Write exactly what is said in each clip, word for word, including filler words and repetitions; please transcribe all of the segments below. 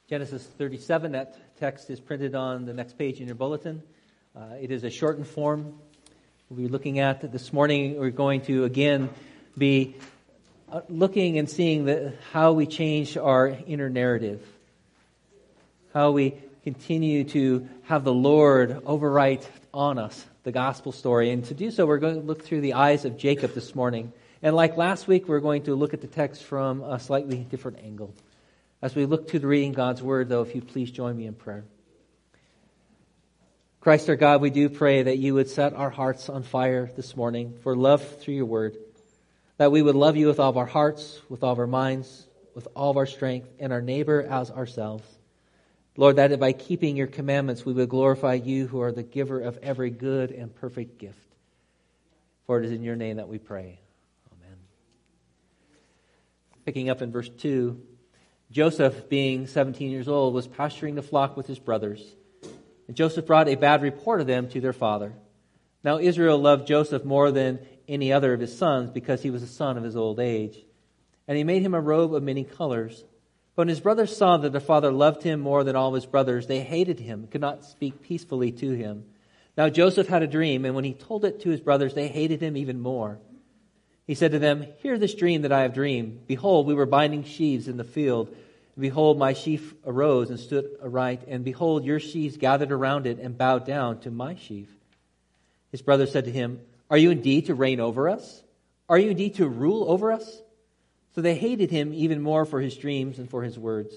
Genesis thirty-seven, that text is printed on the next page in your bulletin. Uh, it is a shortened form we'll be looking at this morning. We're going to again be uh, looking and seeing the, how we change our inner narrative, how we continue to have the Lord overwrite on us the gospel story. And to do so, we're going to look through the eyes of Jacob this morning. And like last week, we're going to look at the text from a slightly different angle. As we look to the reading God's Word, though, if you please join me in prayer. Christ our God, we do pray that you would set our hearts on fire this morning for love through your Word, that we would love you with all of our hearts, with all of our minds, with all of our strength, and our neighbor as ourselves. Lord, that by keeping your commandments, we would glorify you who are the giver of every good and perfect gift. For it is in your name that we pray. Amen. Picking up in verse two, Joseph, being seventeen years old, was pasturing the flock with his brothers. And Joseph brought a bad report of them to their father. Now Israel loved Joseph more than any other of his sons because he was a son of his old age. And he made him a robe of many colors. But when his brothers saw that their father loved him more than all of his brothers, they hated him and could not speak peacefully to him. Now Joseph had a dream, and when he told it to his brothers, they hated him even more. He said to them, "Hear this dream that I have dreamed. Behold, we were binding sheaves in the field. And behold, my sheaf arose and stood aright. And behold, your sheaves gathered around it and bowed down to my sheaf." His brothers said to him, "Are you indeed to reign over us? Are you indeed to rule over us?" So they hated him even more for his dreams and for his words.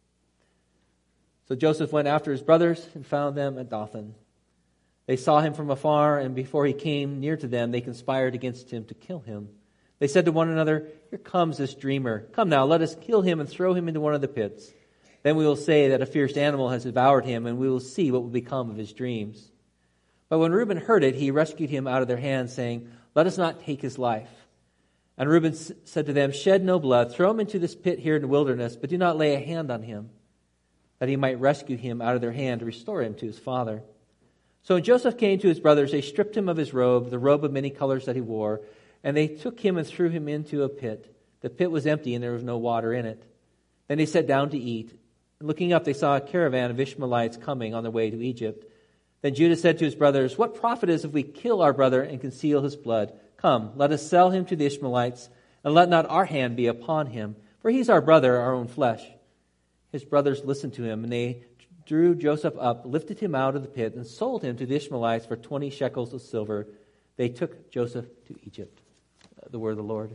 So Joseph went after his brothers and found them at Dothan. They saw him from afar, and before he came near to them, they conspired against him to kill him. They said to one another, "Here comes this dreamer. Come now, let us kill him and throw him into one of the pits. Then we will say that a fierce animal has devoured him, and we will see what will become of his dreams." But when Reuben heard it, he rescued him out of their hands, saying, "Let us not take his life." And Reuben said to them, "Shed no blood. Throw him into this pit here in the wilderness, but do not lay a hand on him, that he might rescue him out of their hand to restore him to his father." So when Joseph came to his brothers, they stripped him of his robe, the robe of many colors that he wore, and they took him and threw him into a pit. The pit was empty and there was no water in it. Then they sat down to eat. And looking up, they saw a caravan of Ishmaelites coming on their way to Egypt. Then Judah said to his brothers, "What profit is if we kill our brother and conceal his blood? Come, let us sell him to the Ishmaelites, and let not our hand be upon him, for he is our brother, our own flesh." His brothers listened to him, and they drew Joseph up, lifted him out of the pit, and sold him to the Ishmaelites for twenty shekels of silver. They took Joseph to Egypt. The word of the Lord.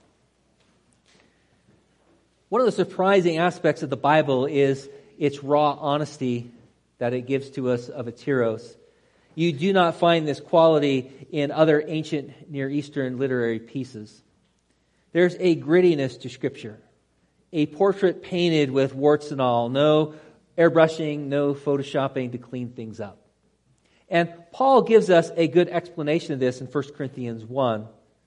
One of the surprising aspects of the Bible is its raw honesty that it gives to us of its heroes. You do not find this quality in other ancient Near Eastern literary pieces. There's a grittiness to Scripture, a portrait painted with warts and all, no airbrushing, no photoshopping to clean things up. And Paul gives us a good explanation of this in First Corinthians one.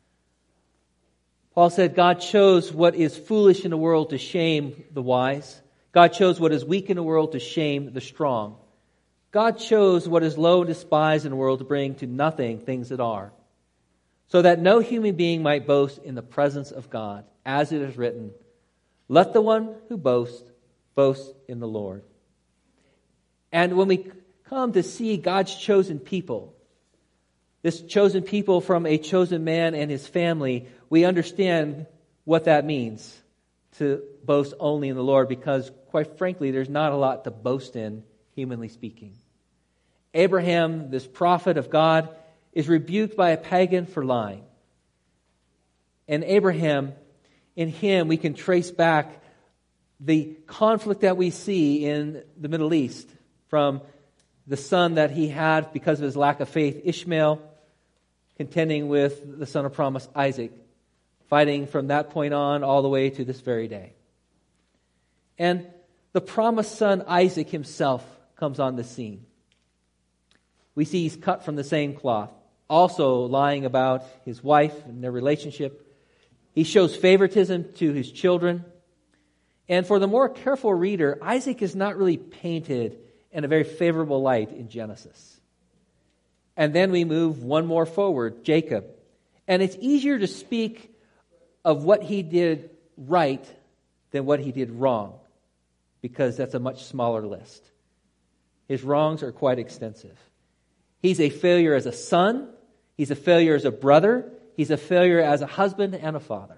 Paul said, God chose what is foolish in the world to shame the wise. God chose what is weak in the world to shame the strong. God chose what is low and despised in the world to bring to nothing things that are, so that no human being might boast in the presence of God. As it is written, "Let the one who boasts, boast in the Lord." And when we come to see God's chosen people, this chosen people from a chosen man and his family, we understand what that means to boast only in the Lord, because quite frankly, there's not a lot to boast in, humanly speaking. Abraham, this prophet of God, is rebuked by a pagan for lying. And Abraham, in him, we can trace back the conflict that we see in the Middle East from the son that he had because of his lack of faith, Ishmael, contending with the son of promise, Isaac, fighting from that point on all the way to this very day. And the promised son, Isaac himself, comes on the scene. We see he's cut from the same cloth, also lying about his wife and their relationship. He shows favoritism to his children. And for the more careful reader, Isaac is not really painted in a very favorable light in Genesis. And then we move one more forward, Jacob. And it's easier to speak of what he did right than what he did wrong, because that's a much smaller list. His wrongs are quite extensive. He's a failure as a son. He's a failure as a brother. He's a failure as a husband and a father.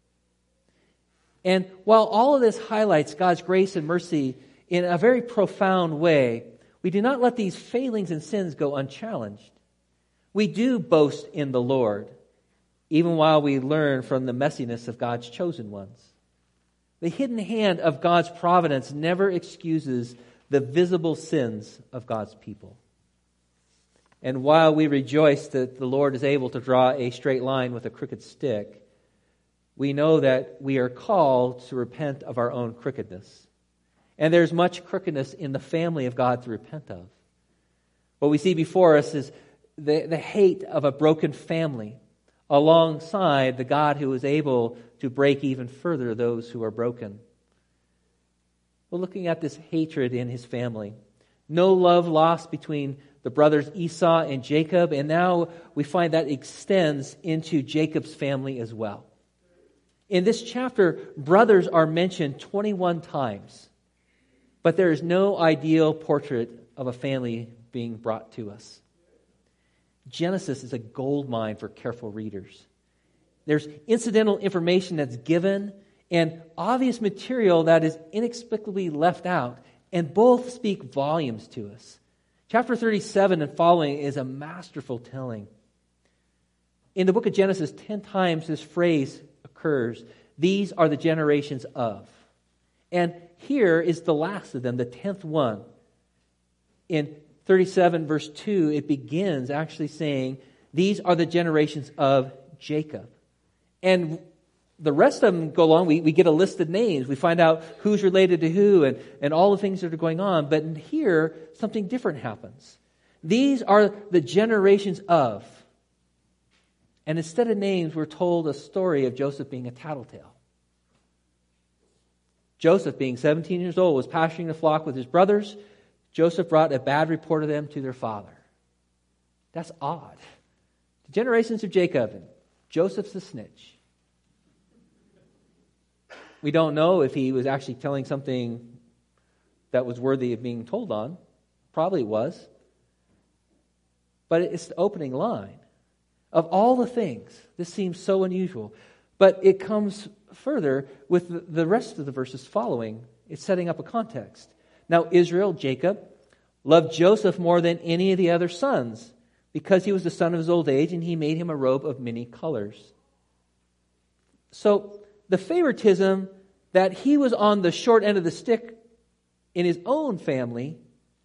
And while all of this highlights God's grace and mercy in a very profound way, we do not let these failings and sins go unchallenged. We do boast in the Lord, even while we learn from the messiness of God's chosen ones. The hidden hand of God's providence never excuses the visible sins of God's people. And while we rejoice that the Lord is able to draw a straight line with a crooked stick, we know that we are called to repent of our own crookedness. And there's much crookedness in the family of God to repent of. What we see before us is the, the hate of a broken family alongside the God who is able to break even further those who are broken. We're looking at this hatred in his family. No love lost between the brothers Esau and Jacob, and now we find that extends into Jacob's family as well. In this chapter, brothers are mentioned twenty-one times, but there is no ideal portrait of a family being brought to us. Genesis is a goldmine for careful readers. There's incidental information that's given and obvious material that is inexplicably left out, and both speak volumes to us. Chapter thirty-seven and following is a masterful telling. In the book of Genesis, ten times this phrase occurs. These are the generations of. And here is the last of them, the tenth one. In thirty-seven verse two, it begins actually saying, these are the generations of Jacob. And the rest of them go along. We, we get a list of names. We find out who's related to who and, and all the things that are going on. But in here, something different happens. These are the generations of. And instead of names, we're told a story of Joseph being a tattletale. Joseph, being seventeen years old, was pasturing the flock with his brothers. Joseph brought a bad report of them to their father. That's odd. The generations of Jacob, and Joseph's the snitch. We don't know if he was actually telling something that was worthy of being told on. Probably was. But it's the opening line. Of all the things, this seems so unusual. But it comes further with the rest of the verses following. It's setting up a context. Now Israel, Jacob, loved Joseph more than any of the other sons, because he was the son of his old age, and he made him a robe of many colors. So the favoritism that he was on the short end of the stick in his own family,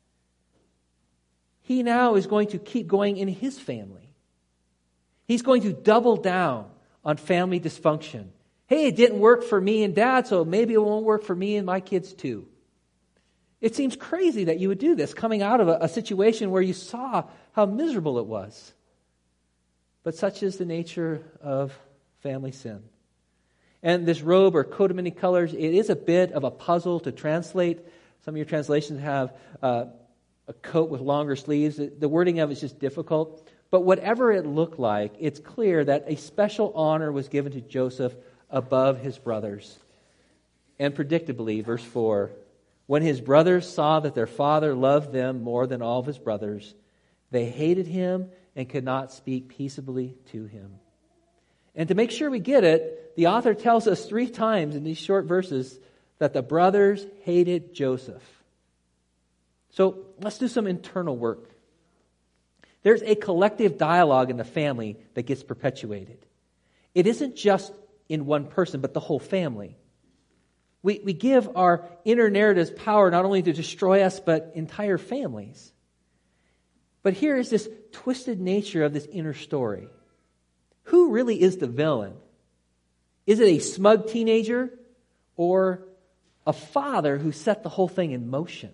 he now is going to keep going in his family. He's going to double down on family dysfunction. Hey, it didn't work for me and Dad, so maybe it won't work for me and my kids too. It seems crazy that you would do this, coming out of a, a situation where you saw how miserable it was. But such is the nature of family sin. And this robe or coat of many colors, it is a bit of a puzzle to translate. Some of your translations have uh, a coat with longer sleeves. The wording of it is just difficult. But whatever it looked like, it's clear that a special honor was given to Joseph above his brothers. And predictably, verse four, when his brothers saw that their father loved them more than all of his brothers, they hated him and could not speak peaceably to him. And to make sure we get it, the author tells us three times in these short verses that the brothers hated Joseph. So let's do some internal work. There's a collective dialogue in the family that gets perpetuated. It isn't just in one person, but the whole family. We, we give our inner narratives power not only to destroy us, but entire families. But here is this twisted nature of this inner story. Who really is the villain? Is it a smug teenager or a father who set the whole thing in motion?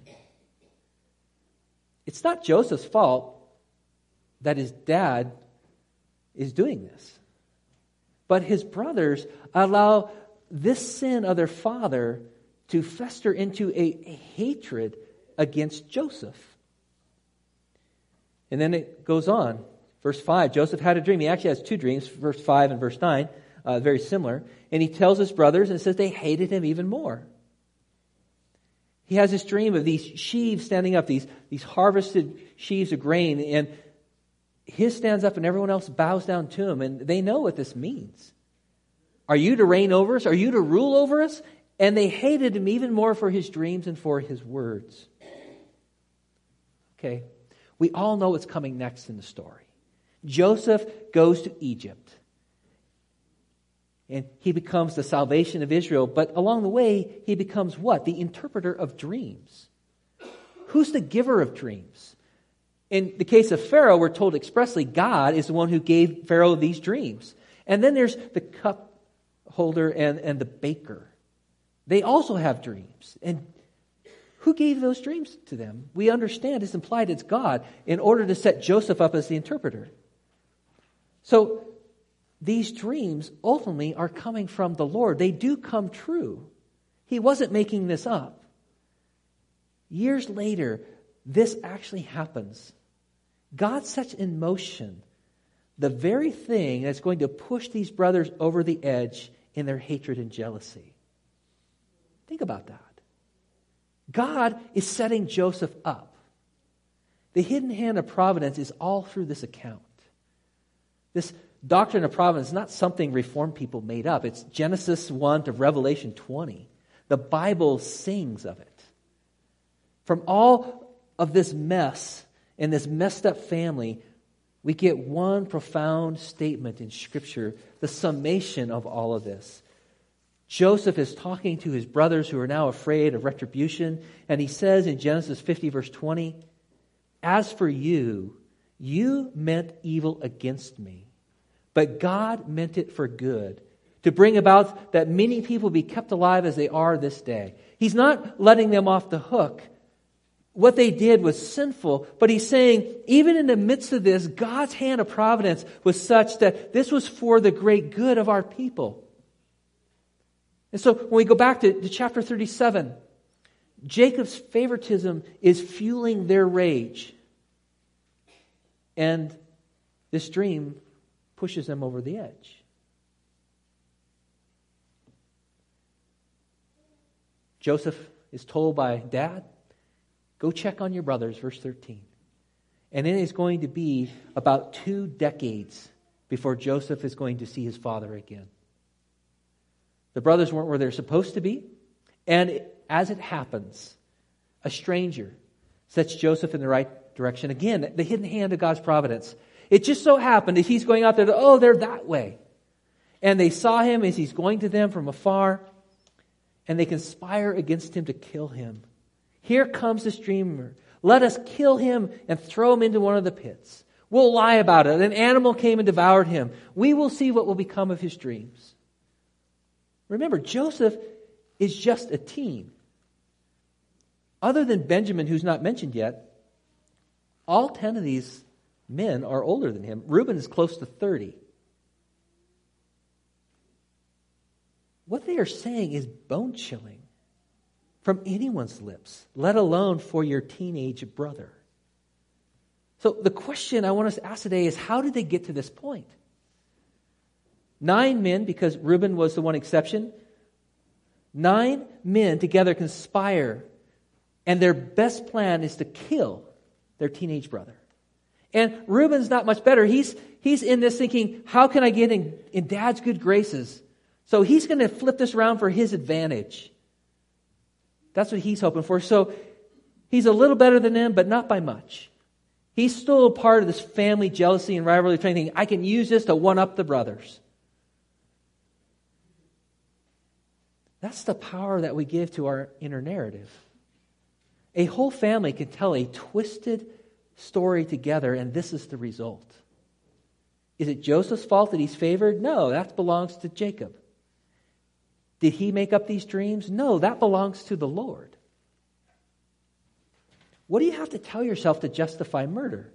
It's not Joseph's fault that his dad is doing this. But his brothers allow this sin of their father to fester into a, a hatred against Joseph. And then it goes on. Verse five, Joseph had a dream. He actually has two dreams, verse five and verse nine, uh, very similar. And he tells his brothers and says they hated him even more. He has this dream of these sheaves standing up, these, these harvested sheaves of grain, and his stands up and everyone else bows down to him, and they know what this means. Are you to reign over us? Are you to rule over us? And they hated him even more for his dreams and for his words. Okay, we all know what's coming next in the story. Joseph goes to Egypt. And he becomes the salvation of Israel. But along the way, he becomes what? The interpreter of dreams. Who's the giver of dreams? In the case of Pharaoh, we're told expressly God is the one who gave Pharaoh these dreams. And then there's the cup holder and, and the baker. They also have dreams. And who gave those dreams to them? We understand it's implied it's God in order to set Joseph up as the interpreter. So these dreams ultimately are coming from the Lord. They do come true. He wasn't making this up. Years later, this actually happens. God sets in motion the very thing that's going to push these brothers over the edge in their hatred and jealousy. Think about that. God is setting Joseph up. The hidden hand of providence is all through this account. This doctrine of providence is not something Reformed people made up. It's Genesis one to Revelation twenty. The Bible sings of it. From all of this mess and this messed up family, we get one profound statement in Scripture, the summation of all of this. Joseph is talking to his brothers who are now afraid of retribution, and he says in Genesis fifty, verse twenty, "As for you, you meant evil against me, but God meant it for good, to bring about that many people be kept alive as they are this day." He's not letting them off the hook. What they did was sinful, but he's saying, even in the midst of this, God's hand of providence was such that this was for the great good of our people. And so when we go back to, to chapter thirty-seven, Jacob's favoritism is fueling their rage. And this dream pushes them over the edge. Joseph is told by Dad, "Go check on your brothers," verse thirteen. And it is going to be about two decades before Joseph is going to see his father again. The brothers weren't where they're supposed to be. And as it happens, a stranger sets Joseph in the right direction. Again, the hidden hand of God's providence. It just so happened that he's going out there, to, oh, they're that way. And they saw him as he's going to them from afar. And they conspire against him to kill him. Here comes this dreamer. Let us kill him and throw him into one of the pits. We'll lie about it. An animal came and devoured him. We will see what will become of his dreams. Remember, Joseph is just a teen. Other than Benjamin, who's not mentioned yet, all ten of these men are older than him. Reuben is close to thirty. What they are saying is bone-chilling from anyone's lips, let alone for your teenage brother. So the question I want us to ask today is, how did they get to this point? Nine men, because Reuben was the one exception, nine men together conspire, and their best plan is to kill their teenage brother. And Reuben's not much better. He's he's in this thinking, how can I get in, in Dad's good graces? So he's going to flip this around for his advantage. That's what he's hoping for. So he's a little better than them, but not by much. He's still a part of this family jealousy and rivalry, thinking, I can use this to one-up the brothers. That's the power that we give to our inner narrative. A whole family can tell a twisted story together, and this is the result. Is it Joseph's fault that he's favored? No, that belongs to Jacob. Did he make up these dreams? No, that belongs to the Lord. What do you have to tell yourself to justify murder?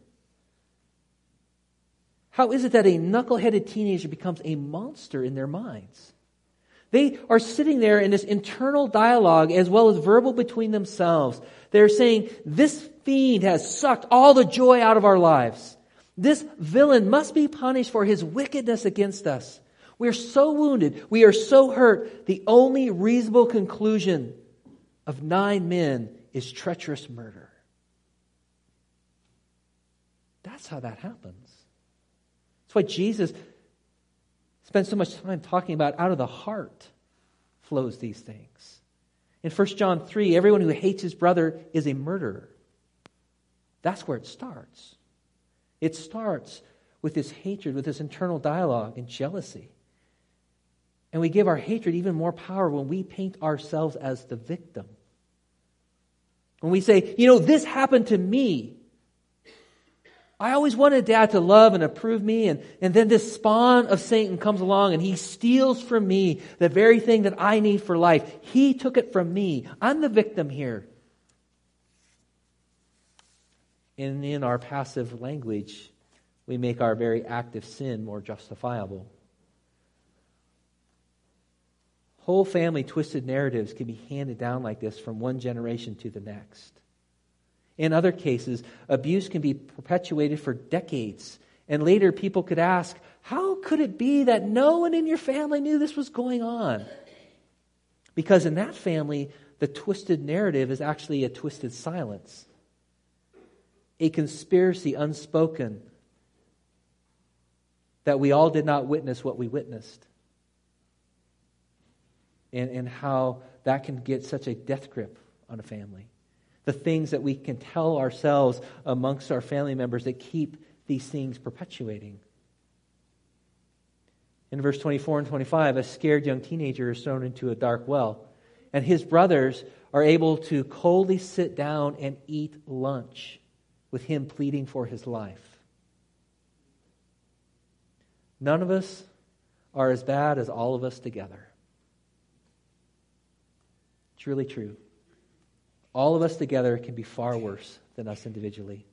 How is it that a knuckle-headed teenager becomes a monster in their minds? They are sitting there in this internal dialogue as well as verbal between themselves. They're saying, this fiend has sucked all the joy out of our lives. This villain must be punished for his wickedness against us. We are so wounded. We are so hurt. The only reasonable conclusion of nine men is treacherous murder. That's how that happens. That's why Jesus spends so much time talking about out of the heart flows these things. In First John three, everyone who hates his brother is a murderer. That's where it starts. It starts with this hatred, with this internal dialogue and jealousy. And we give our hatred even more power when we paint ourselves as the victim. When we say, you know, this happened to me. I always wanted Dad to love and approve me, and, and then this spawn of Satan comes along and he steals from me the very thing that I need for life. He took it from me. I'm the victim here. And in our passive language, we make our very active sin more justifiable. Whole family twisted narratives can be handed down like this from one generation to the next. In other cases, abuse can be perpetuated for decades. And later people could ask, how could it be that no one in your family knew this was going on? Because in that family, the twisted narrative is actually a twisted silence. A conspiracy unspoken that we all did not witness what we witnessed. And, and how that can get such a death grip on a family. The things that we can tell ourselves amongst our family members that keep these things perpetuating. In verse twenty-four and twenty-five, a scared young teenager is thrown into a dark well, and his brothers are able to coldly sit down and eat lunch with him pleading for his life. None of us are as bad as all of us together. It's really true. All of us together can be far worse than us individually.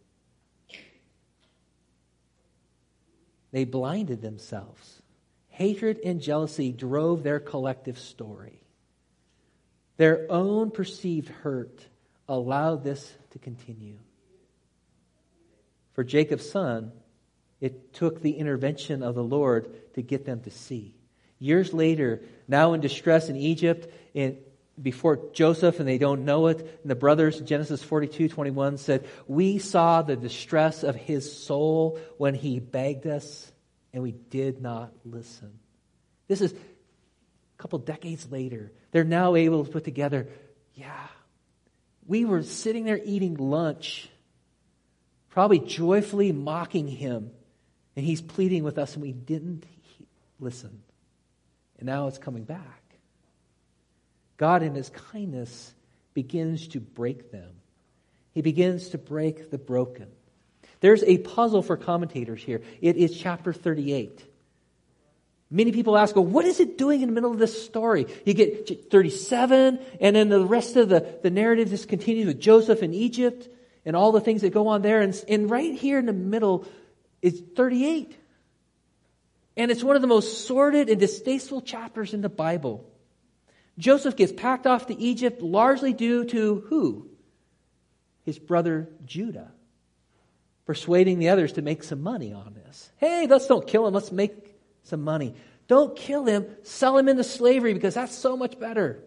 They blinded themselves. Hatred and jealousy drove their collective story. Their own perceived hurt allowed this to continue. For Jacob's son, it took the intervention of the Lord to get them to see. Years later, now in distress in Egypt, in before Joseph, and they don't know it. And the brothers in Genesis forty-two twenty-one said, we saw the distress of his soul when he begged us, and we did not listen. This is a couple decades later. They're now able to put together, yeah, we were sitting there eating lunch, probably joyfully mocking him, and he's pleading with us, and we didn't listen. And now it's coming back. God in his kindness begins to break them. He begins to break the broken. There's a puzzle for commentators here. It is chapter thirty-eight. Many people ask, well, what is it doing in the middle of this story? You get thirty-seven, and then the rest of the, the narrative just continues with Joseph in Egypt and all the things that go on there. And, and right here in the middle is thirty-eight. And it's one of the most sordid and distasteful chapters in the Bible. Joseph gets packed off to Egypt largely due to who? His brother Judah. Persuading the others to make some money on this. Hey, let's don't kill him. Let's make some money. Don't kill him. Sell him into slavery because that's so much better.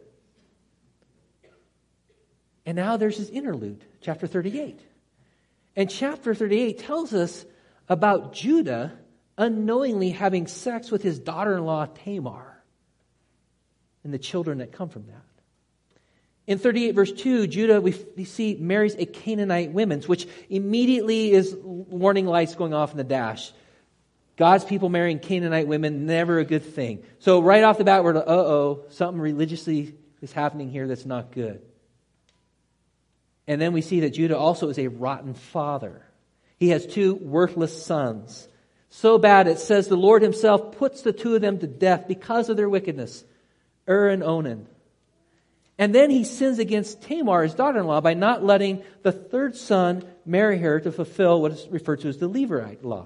And now there's his interlude, chapter thirty-eight. And chapter thirty-eight tells us about Judah unknowingly having sex with his daughter-in-law Tamar. And the children that come from that. In thirty-eight verse two, Judah, we, we see, marries a Canaanite woman, which immediately is warning lights going off in the dash. God's people marrying Canaanite women, never a good thing. So right off the bat, we're like, uh-oh, something religiously is happening here that's not good. And then we see that Judah also is a rotten father. He has two worthless sons. So bad, it says the Lord himself puts the two of them to death because of their wickedness. Ur and Onan. And then he sins against Tamar, his daughter-in-law, by not letting the third son marry her to fulfill what is referred to as the Levirate law.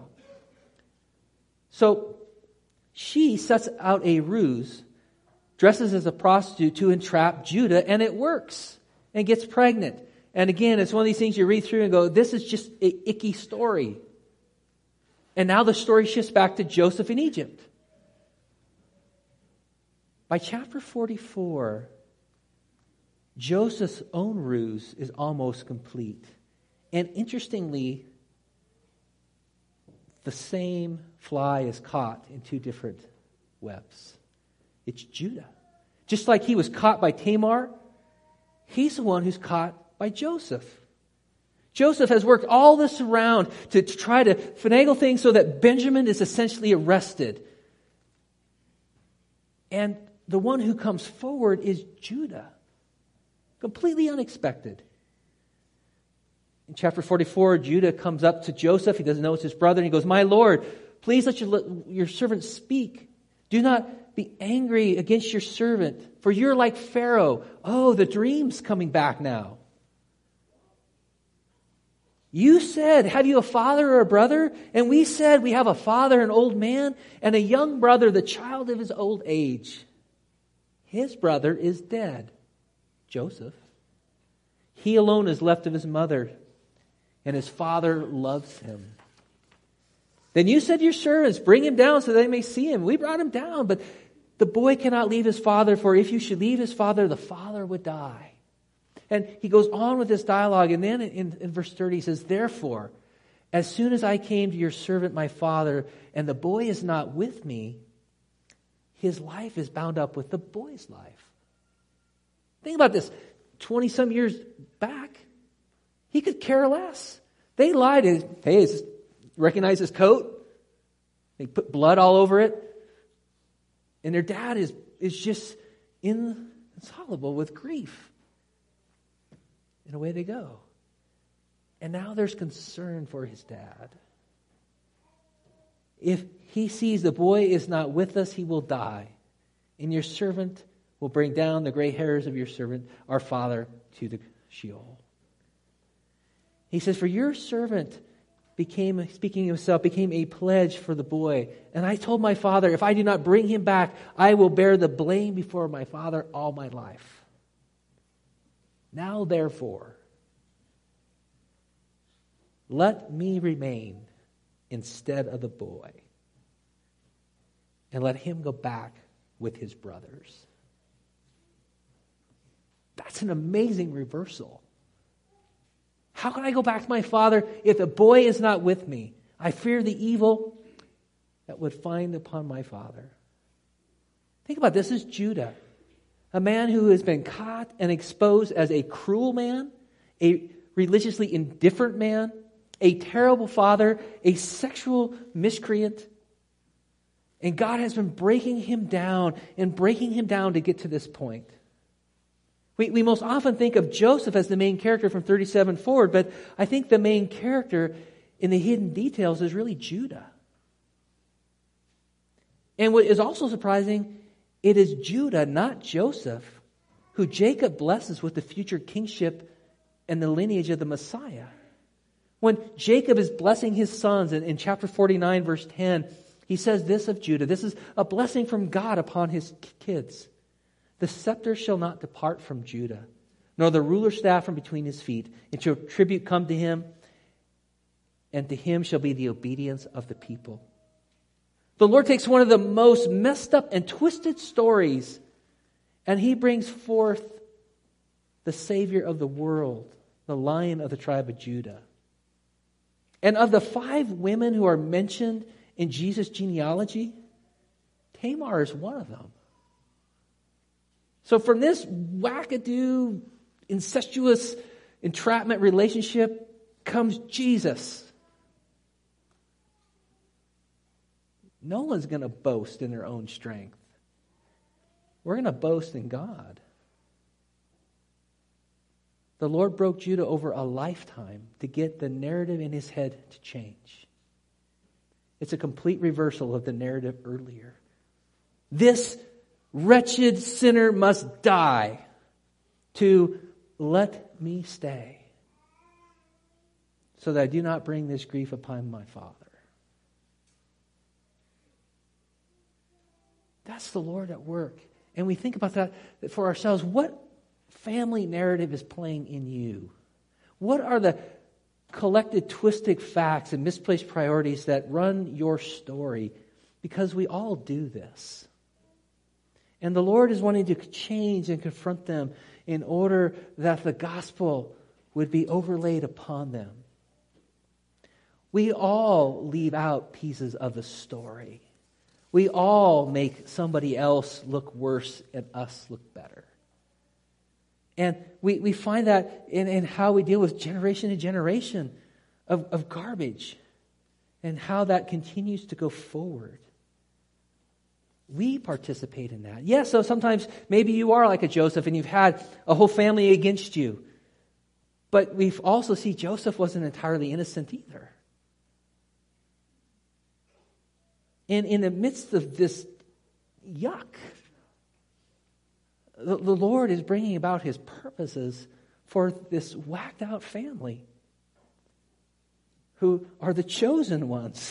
So she sets out a ruse, dresses as a prostitute to entrap Judah, and it works, and gets pregnant. And again, it's one of these things you read through and go, this is just an icky story. And now the story shifts back to Joseph in Egypt. By chapter forty-four, Joseph's own ruse is almost complete. And interestingly, the same fly is caught in two different webs. It's Judah. Just like he was caught by Tamar, he's the one who's caught by Joseph. Joseph has worked all this around to, to try to finagle things so that Benjamin is essentially arrested. And the one who comes forward is Judah. Completely unexpected. In chapter forty-four, Judah comes up to Joseph. He doesn't know it's his brother. And he goes, "My Lord, please let your, your servant speak. Do not be angry against your servant, for you're like Pharaoh. Oh, the dream's coming back now. You said, have you a father or a brother? And we said, we have a father, an old man, and a young brother, the child of his old age. His brother is dead, Joseph. He alone is left of his mother, and his father loves him. Then you said to your servants, bring him down so they may see him. We brought him down, but the boy cannot leave his father, for if you should leave his father, the father would die." And he goes on with this dialogue, and then in, in verse thirty he says, "Therefore, as soon as I came to your servant my father, and the boy is not with me, his life is bound up with the boy's life." Think about this. Twenty-some years back, he could care less. They lied. Hey, is this, recognize his coat? They put blood all over it. And their dad is, is just inconsolable with grief. And away they go. And now there's concern for his dad. If he sees the boy is not with us, he will die. And your servant will bring down the gray hairs of your servant, our father, to the Sheol. He says, for your servant became, speaking of himself, became a pledge for the boy. And I told my father, if I do not bring him back, I will bear the blame before my father all my life. Now, therefore, let me remain instead of the boy, and let him go back with his brothers. That's an amazing reversal. How can I go back to my father if the boy is not with me? I fear the evil that would find upon my father. Think about this. This is Judah. A man who has been caught and exposed as a cruel man, a religiously indifferent man, a terrible father, a sexual miscreant. And God has been breaking him down and breaking him down to get to this point. We, we most often think of Joseph as the main character from thirty-seven forward, but I think the main character in the hidden details is really Judah. And what is also surprising, it is Judah, not Joseph, who Jacob blesses with the future kingship and the lineage of the Messiah. When Jacob is blessing his sons in, in chapter forty-nine, verse ten, he says this of Judah. This is a blessing from God upon his kids. The scepter shall not depart from Judah, nor the ruler's staff from between his feet, until tribute come to him, and to him shall be the obedience of the people. The Lord takes one of the most messed up and twisted stories, and he brings forth the Savior of the world, the Lion of the tribe of Judah. And of the five women who are mentioned in Jesus' genealogy, Tamar is one of them. So from this wackadoo, incestuous entrapment relationship comes Jesus. No one's going to boast in their own strength. We're going to boast in God. The Lord broke Judah over a lifetime to get the narrative in his head to change. It's a complete reversal of the narrative earlier. This wretched sinner must die to let me stay, so that I do not bring this grief upon my father. That's the Lord at work. And we think about that for ourselves. What family narrative is playing in you? What are the collected twisted facts and misplaced priorities that run your story? Because we all do this. And the Lord is wanting to change and confront them in order that the gospel would be overlaid upon them. We all leave out pieces of the story. We all make somebody else look worse and us look better. And we, we find that in, in how we deal with generation to generation of, of garbage and how that continues to go forward. We participate in that. Yes, so sometimes maybe you are like a Joseph and you've had a whole family against you. But we also see Joseph wasn't entirely innocent either. And in the midst of this yuck, the, the Lord is bringing about His purposes for this whacked out family who are the chosen ones.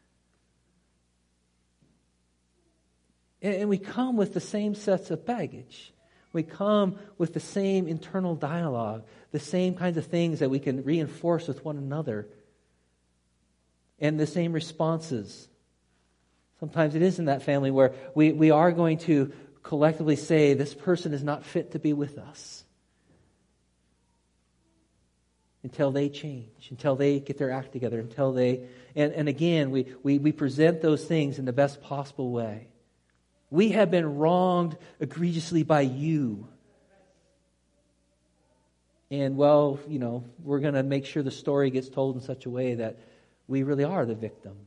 And we come with the same sets of baggage. We come with the same internal dialogue, the same kinds of things that we can reinforce with one another, and the same responses. Sometimes it is in that family where we, we are going to collectively say, this person is not fit to be with us. Until they change, until they get their act together, until they... And, and again, we, we, we present those things in the best possible way. We have been wronged egregiously by you. And, well, you know, we're going to make sure the story gets told in such a way that we really are the victim.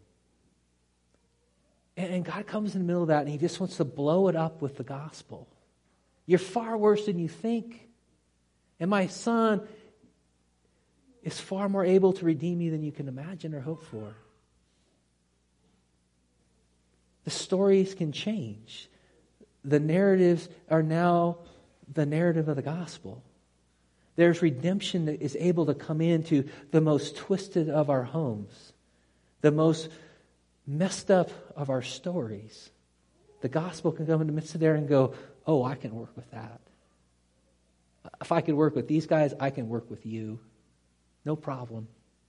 And, and God comes in the middle of that and He just wants to blow it up with the gospel. You're far worse than you think. And my son is far more able to redeem you than you can imagine or hope for. The stories can change. The narratives are now the narrative of the gospel. There's redemption that is able to come into the most twisted of our homes, the most messed up of our stories. The gospel can come in the midst of there and go, oh, I can work with that. If I could work with these guys, I can work with you. No problem.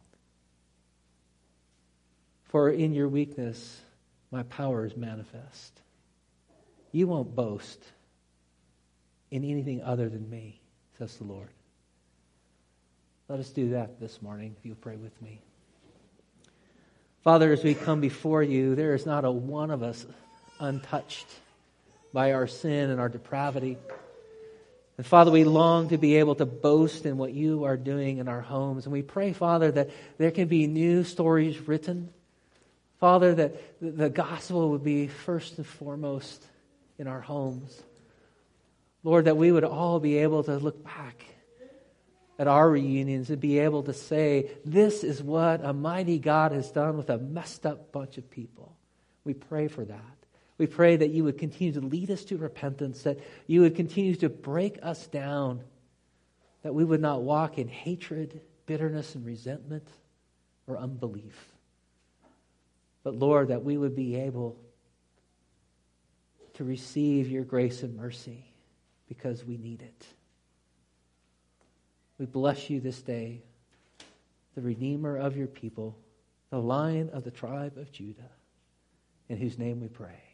For in your weakness, my power is manifest. You won't boast in anything other than me, says the Lord. Let us do that this morning, if you'll pray with me. Father, as we come before you, there is not a one of us untouched by our sin and our depravity. And Father, we long to be able to boast in what you are doing in our homes. And we pray, Father, that there can be new stories written. Father, that the gospel would be first and foremost in our homes. Lord, that we would all be able to look back at our reunions and be able to say, this is what a mighty God has done with a messed up bunch of people. We pray for that. We pray that you would continue to lead us to repentance, that you would continue to break us down, that we would not walk in hatred, bitterness, and resentment or unbelief. But Lord, that we would be able to receive your grace and mercy because we need it. We bless you this day, the Redeemer of your people, the Lion of the tribe of Judah, in whose name we pray.